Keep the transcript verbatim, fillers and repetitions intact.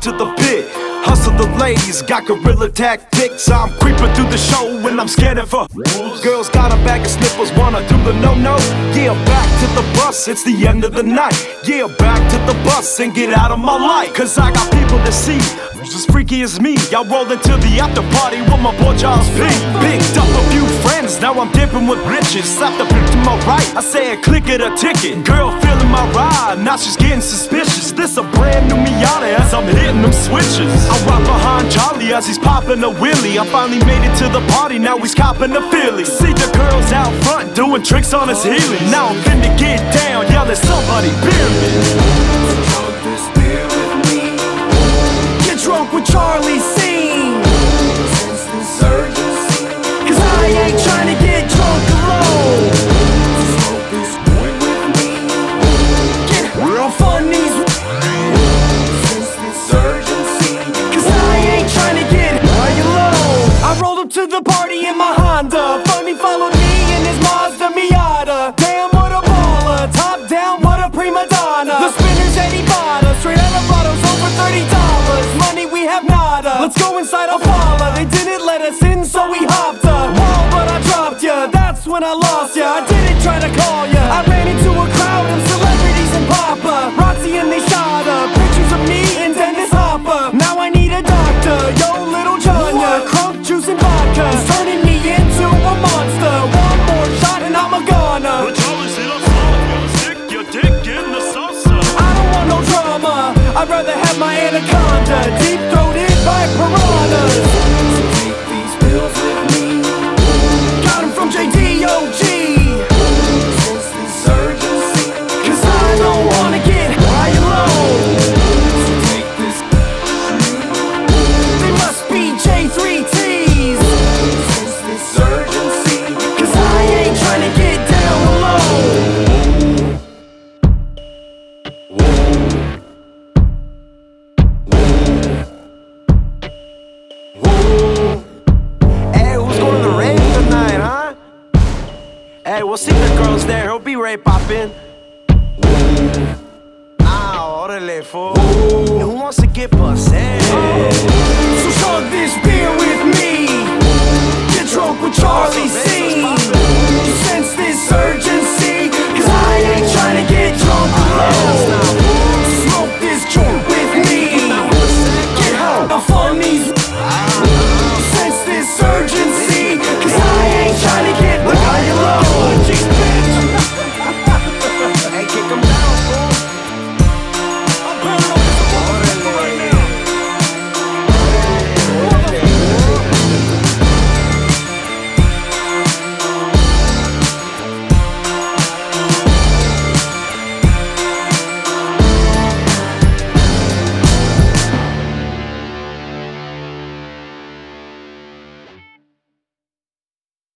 to the pit. Hustle the ladies, got guerrilla tactics. I'm creeping through the show when I'm scanning for girls got a bag of sniffles, wanna do the no-no. Yeah, back to the bus, it's the end of the night. Yeah, back to the bus and get out of my light. Cause I got people to see, who's as freaky as me. Y'all roll into the after party with my boy Charles P. Picked up a few friends, now I'm dipping with riches. Slap the bitch to my right, I say a click of the ticket. Girl feeling my ride, now she's getting suspicious. This a brand new Miata as I'm hitting them switches. I rock behind Charlie as he's popping a wheelie. I finally made it to the party, now he's copping a Philly. See the girls out front doing tricks on his heelys. Now I'm finna get down, yelling somebody beer me. Drunk this beer with me. Get drunk with Charlie, sing. Since this urgency, Cause I ain't trying to get drunk alone. smoke this joint with me. Get real funnies. Since this urgency, Cause I ain't trying to get high alone. I rolled up to the party in my Honda. Funny followed me in his Mazda Miata. Damn, what a baller. Top down, what a prima donna. The spinners that he bought us, straight out of bottles over thirty dollars. Money we have nada. Let's go inside a parlor. They didn't let us in, so we hopped a wall, but I dropped ya. That's when I lost ya. I didn't try to call ya. I ran into a crowd of celebrities and Papa Roxy, and they shot up pictures of me and Dennis Hopper. Now I need a doctor. Yo, little Janya, crunk juice and vodka is turning me into a monster. One more shot and I'm a goner. But Charlie said I'm sorry, gonna stick your dick in the salsa. I don't want no drama. I'd rather have my anaconda deep throated by piranhas. so take these pills with me. Got 'em from J D O G. Since this urgency, Cause I don't wanna get high alone. so take this. They must be J three T's. Since this urgency, Cause I ain't trying to get down alone. Hey, who's going to the rave tonight, huh? Hey, we'll see the girls there. He'll be right poppin'. Ah, orale, fool. Who wants to get bussed? So chug this beer with me. Get drunk with Charlie, sing.